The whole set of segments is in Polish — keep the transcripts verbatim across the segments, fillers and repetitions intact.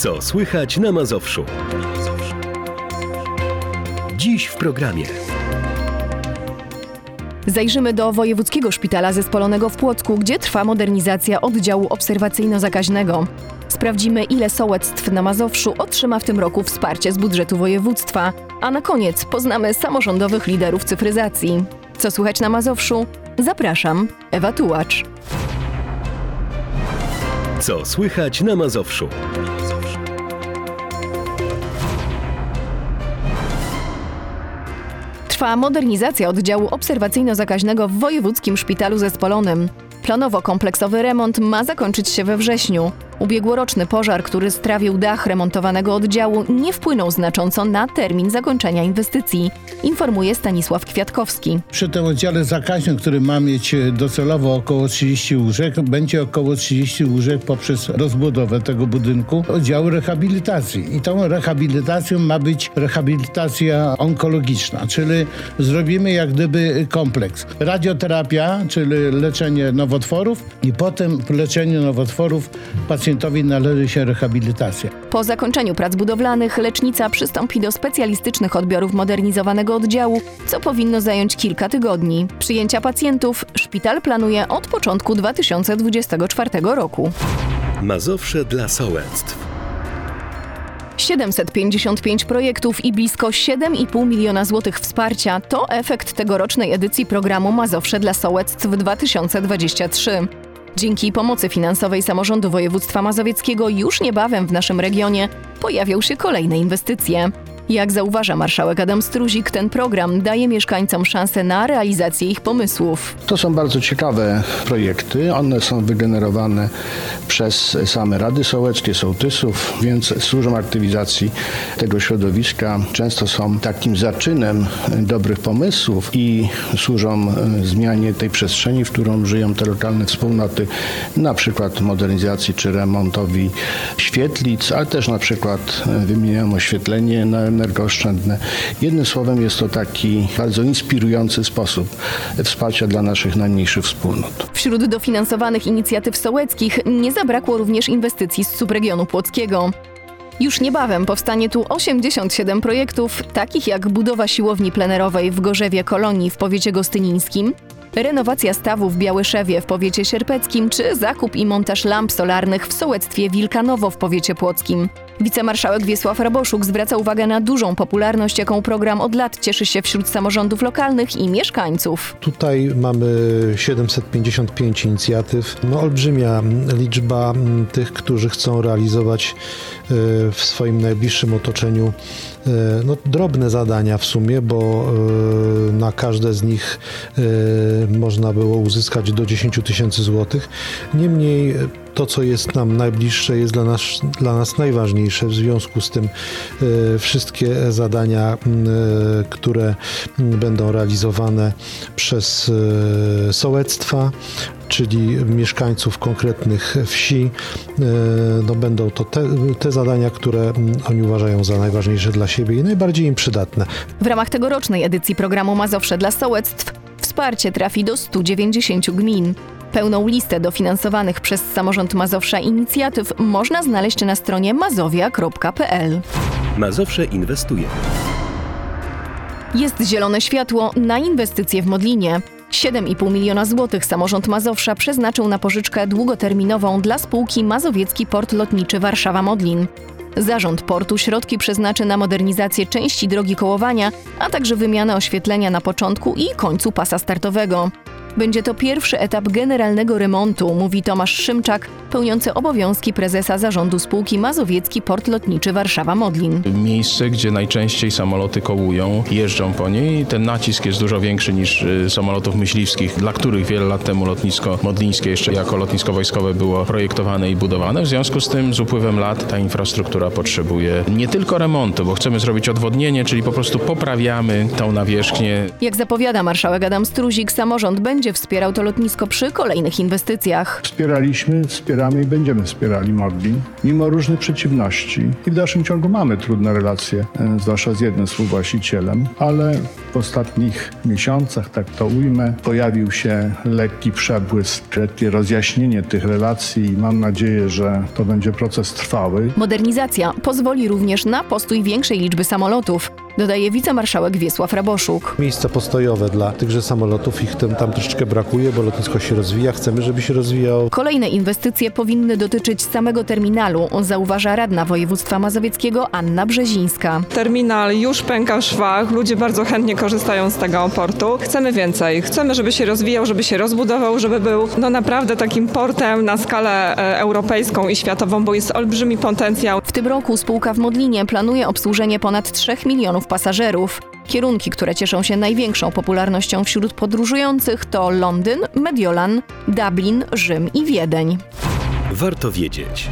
Co słychać na Mazowszu? Dziś w programie. Zajrzymy do Wojewódzkiego Szpitala Zespolonego w Płocku, gdzie trwa modernizacja oddziału obserwacyjno-zakaźnego. Sprawdzimy, ile sołectw na Mazowszu otrzyma w tym roku wsparcie z budżetu województwa. A na koniec poznamy samorządowych liderów cyfryzacji. Co słychać na Mazowszu? Zapraszam, Ewa Tułacz. Co słychać na Mazowszu? Trwa modernizacja oddziału obserwacyjno-zakaźnego w Wojewódzkim Szpitalu Zespolonym. Planowo kompleksowy remont ma zakończyć się we wrześniu. Ubiegłoroczny pożar, który strawił dach remontowanego oddziału, nie wpłynął znacząco na termin zakończenia inwestycji, informuje Stanisław Kwiatkowski. Przy tym oddziale zakaźnym, który ma mieć docelowo około trzydzieści łóżek, będzie około trzydzieści łóżek poprzez rozbudowę tego budynku oddziału rehabilitacji. I tą rehabilitacją ma być rehabilitacja onkologiczna, czyli zrobimy jak gdyby kompleks. Radioterapia, czyli leczenie nowotworów i potem po leczeniu nowotworów pacjentowi należy się rehabilitacja. Po zakończeniu prac budowlanych lecznica przystąpi do specjalistycznych odbiorów modernizowanego oddziału, co powinno zająć kilka tygodni. Przyjęcia pacjentów szpital planuje od początku dwa tysiące dwudziestego czwartego roku. Mazowsze dla sołectw. siedemset pięćdziesiąt pięć projektów i blisko siedem i pół miliona złotych wsparcia to efekt tegorocznej edycji programu Mazowsze dla sołectw dwa tysiące dwudziesty trzeci. Dzięki pomocy finansowej samorządu województwa mazowieckiego już niebawem w naszym regionie pojawią się kolejne inwestycje. Jak zauważa marszałek Adam Struzik, ten program daje mieszkańcom szansę na realizację ich pomysłów. To są bardzo ciekawe projekty. One są wygenerowane przez same rady sołeckie, sołtysów, więc służą aktywizacji tego środowiska. Często są takim zaczynem dobrych pomysłów i służą zmianie tej przestrzeni, w którą żyją te lokalne wspólnoty, na przykład modernizacji czy remontowi świetlic, ale też na przykład wymieniają oświetlenie na energooszczędne. Jednym słowem jest to taki bardzo inspirujący sposób wsparcia dla naszych najmniejszych wspólnot. Wśród dofinansowanych inicjatyw sołeckich nie zabrakło również inwestycji z subregionu płockiego. Już niebawem powstanie tu osiemdziesiąt siedem projektów, takich jak budowa siłowni plenerowej w Gorzewie Kolonii w powiecie gostynińskim, renowacja stawu w Białyszewie w powiecie sierpeckim czy zakup i montaż lamp solarnych w sołectwie Wilkanowo w powiecie płockim. Wicemarszałek Wiesław Raboszuk zwraca uwagę na dużą popularność, jaką program od lat cieszy się wśród samorządów lokalnych i mieszkańców. Tutaj mamy siedemset pięćdziesiąt pięć inicjatyw. No, olbrzymia liczba tych, którzy chcą realizować w swoim najbliższym otoczeniu no, drobne zadania w sumie, bo na każde z nich można było uzyskać do dziesięć tysięcy złotych. Niemniej to, co jest nam najbliższe, jest dla nas, dla nas najważniejsze. W związku z tym e, wszystkie zadania, e, które będą realizowane przez e, sołectwa, czyli mieszkańców konkretnych wsi, e, no będą to te, te zadania, które oni uważają za najważniejsze dla siebie i najbardziej im przydatne. W ramach tegorocznej edycji programu Mazowsze dla sołectw wsparcie trafi do stu dziewięćdziesięciu gmin. Pełną listę dofinansowanych przez samorząd Mazowsza inicjatyw można znaleźć na stronie mazowia kropka pe el. Mazowsze inwestuje. Jest zielone światło na inwestycje w Modlinie. siedem i pół miliona złotych samorząd Mazowsza przeznaczył na pożyczkę długoterminową dla spółki Mazowiecki Port Lotniczy Warszawa-Modlin. Zarząd portu środki przeznaczy na modernizację części drogi kołowania, a także wymianę oświetlenia na początku i końcu pasa startowego. Będzie to pierwszy etap generalnego remontu, mówi Tomasz Szymczak, pełniący obowiązki prezesa zarządu spółki Mazowiecki Port Lotniczy Warszawa-Modlin. Miejsce, gdzie najczęściej samoloty kołują, jeżdżą po niej. Ten nacisk jest dużo większy niż y, samolotów myśliwskich, dla których wiele lat temu lotnisko modlińskie jeszcze jako lotnisko wojskowe było projektowane i budowane. W związku z tym z upływem lat ta infrastruktura potrzebuje nie tylko remontu, bo chcemy zrobić odwodnienie, czyli po prostu poprawiamy tą nawierzchnię. Jak zapowiada marszałek Adam Struzik, samorząd będzie będzie wspierał to lotnisko przy kolejnych inwestycjach. Wspieraliśmy, wspieramy i będziemy wspierali Modlin, mimo różnych przeciwności. I w dalszym ciągu mamy trudne relacje, e, zwłaszcza z jednym współwłaścicielem, ale w ostatnich miesiącach, tak to ujmę, pojawił się lekki przebłysk, lekkie rozjaśnienie tych relacji i mam nadzieję, że to będzie proces trwały. Modernizacja pozwoli również na postój większej liczby samolotów, dodaje wicemarszałek Wiesław Raboszuk. Miejsca postojowe dla tychże samolotów, ich tam, tam troszeczkę brakuje, bo lotnisko się rozwija, chcemy, żeby się rozwijało. Kolejne inwestycje powinny dotyczyć samego terminalu, zauważa radna województwa mazowieckiego Anna Brzezińska. Terminal już pęka w szwach, ludzie bardzo chętnie korzystają z tego portu. Chcemy więcej, chcemy, żeby się rozwijał, żeby się rozbudował, żeby był no naprawdę takim portem na skalę e, europejską i światową, bo jest olbrzymi potencjał. W tym roku spółka w Modlinie planuje obsłużenie ponad trzech milionów pasażerów. Kierunki, które cieszą się największą popularnością wśród podróżujących to Londyn, Mediolan, Dublin, Rzym i Wiedeń. Warto wiedzieć.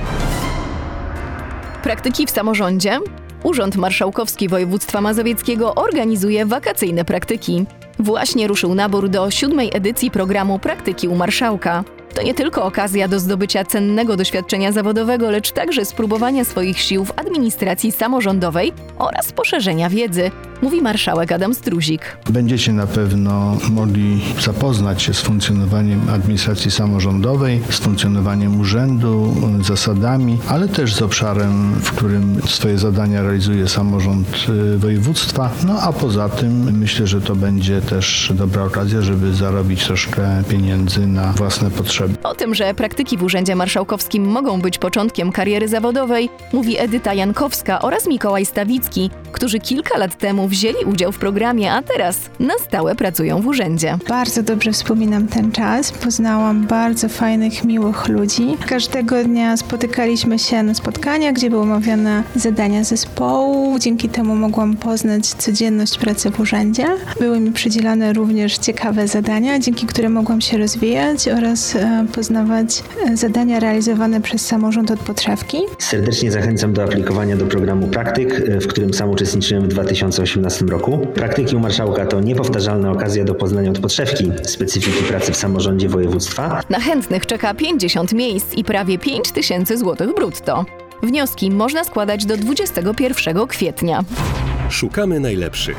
Praktyki w samorządzie? Urząd Marszałkowski Województwa Mazowieckiego organizuje wakacyjne praktyki. Właśnie ruszył nabór do siódmej edycji programu Praktyki u Marszałka. To nie tylko okazja do zdobycia cennego doświadczenia zawodowego, lecz także spróbowania swoich sił w administracji samorządowej oraz poszerzenia wiedzy, mówi marszałek Adam Struzik. Będziecie na pewno mogli zapoznać się z funkcjonowaniem administracji samorządowej, z funkcjonowaniem urzędu, zasadami, ale też z obszarem, w którym swoje zadania realizuje samorząd województwa. No a poza tym myślę, że to będzie też dobra okazja, żeby zarobić troszkę pieniędzy na własne potrzeby. O tym, że praktyki w Urzędzie Marszałkowskim mogą być początkiem kariery zawodowej, mówi Edyta Jankowska oraz Mikołaj Stawicki, którzy kilka lat temu wzięli udział w programie, a teraz na stałe pracują w urzędzie. Bardzo dobrze wspominam ten czas. Poznałam bardzo fajnych, miłych ludzi. Każdego dnia spotykaliśmy się na spotkaniach, gdzie były omawiane zadania zespołu. Dzięki temu mogłam poznać codzienność pracy w urzędzie. Były mi przydzielane również ciekawe zadania, dzięki którym mogłam się rozwijać oraz e, poznawać zadania realizowane przez samorząd od podszewki. Serdecznie zachęcam do aplikowania do programu Praktyk, w którym sam uczestniczyłem w dwa tysiące osiemnastym roku. Praktyki u Marszałka to niepowtarzalna okazja do poznania od podszewki specyfiki pracy w samorządzie województwa. Na chętnych czeka pięćdziesiąt miejsc i prawie pięć tysięcy złotych brutto. Wnioski można składać do dwudziestego pierwszego kwietnia. Szukamy najlepszych.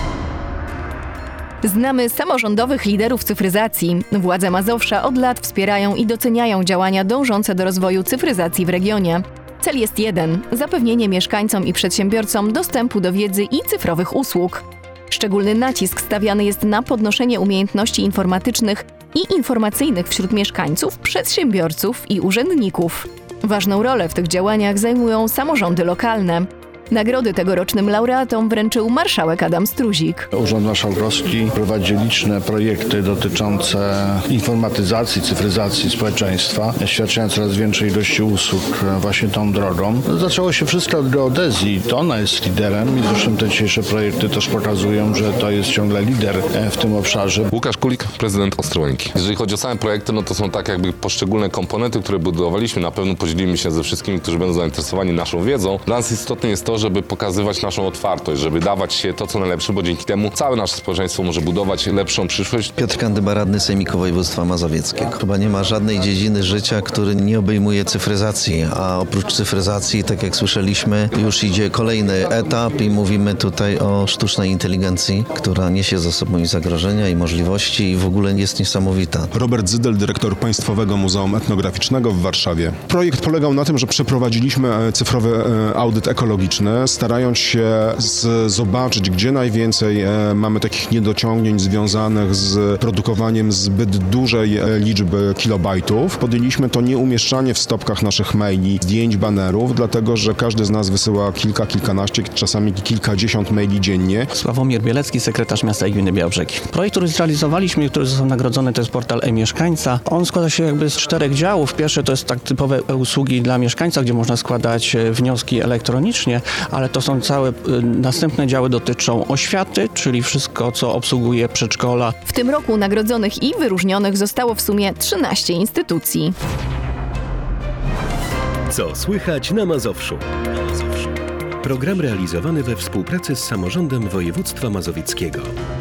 Znamy samorządowych liderów cyfryzacji. Władze Mazowsza od lat wspierają i doceniają działania dążące do rozwoju cyfryzacji w regionie. Cel jest jeden – zapewnienie mieszkańcom i przedsiębiorcom dostępu do wiedzy i cyfrowych usług. Szczególny nacisk stawiany jest na podnoszenie umiejętności informatycznych i informacyjnych wśród mieszkańców, przedsiębiorców i urzędników. Ważną rolę w tych działaniach zajmują samorządy lokalne. Nagrody tegorocznym laureatom wręczył marszałek Adam Struzik. Urząd Marszałkowski prowadzi liczne projekty dotyczące informatyzacji, cyfryzacji społeczeństwa, świadczenia coraz większej ilości usług właśnie tą drogą. Zaczęło się wszystko od geodezji, to ona jest liderem i zresztą te dzisiejsze projekty też pokazują, że to jest ciągle lider w tym obszarze. Łukasz Kulik, prezydent Ostrołęki. Jeżeli chodzi o same projekty, no to są tak jakby poszczególne komponenty, które budowaliśmy. Na pewno podzielimy się ze wszystkimi, którzy będą zainteresowani naszą wiedzą. Dla nas istotne jest to, żeby pokazywać naszą otwartość, żeby dawać się to, co najlepsze, bo dzięki temu całe nasze społeczeństwo może budować lepszą przyszłość. Piotr Kandyba, radny Sejmiku Województwa Mazowieckiego. Chyba nie ma żadnej dziedziny życia, który nie obejmuje cyfryzacji, a oprócz cyfryzacji, tak jak słyszeliśmy, już idzie kolejny etap i mówimy tutaj o sztucznej inteligencji, która niesie za sobą i zagrożenia, i możliwości i w ogóle jest niesamowita. Robert Zydel, dyrektor Państwowego Muzeum Etnograficznego w Warszawie. Projekt polegał na tym, że przeprowadziliśmy cyfrowy audyt ekologiczny, starając się z, zobaczyć, gdzie najwięcej e, mamy takich niedociągnięć związanych z produkowaniem zbyt dużej e, liczby kilobajtów. Podjęliśmy to nieumieszczanie w stopkach naszych maili, zdjęć, banerów, dlatego że każdy z nas wysyła kilka, kilkanaście, czasami kilkadziesiąt maili dziennie. Sławomir Bielecki, sekretarz miasta i gminy Białbrzegi. Projekt, który zrealizowaliśmy, który został nagrodzony, to jest portal e-mieszkańca. On składa się jakby z czterech działów. Pierwsze to jest tak typowe usługi dla mieszkańca, gdzie można składać wnioski elektronicznie, ale to są całe y, następne działy dotyczą oświaty, czyli wszystko, co obsługuje przedszkola. W tym roku nagrodzonych i wyróżnionych zostało w sumie trzynaście instytucji. Co słychać na Mazowszu? Program realizowany we współpracy z samorządem województwa mazowieckiego.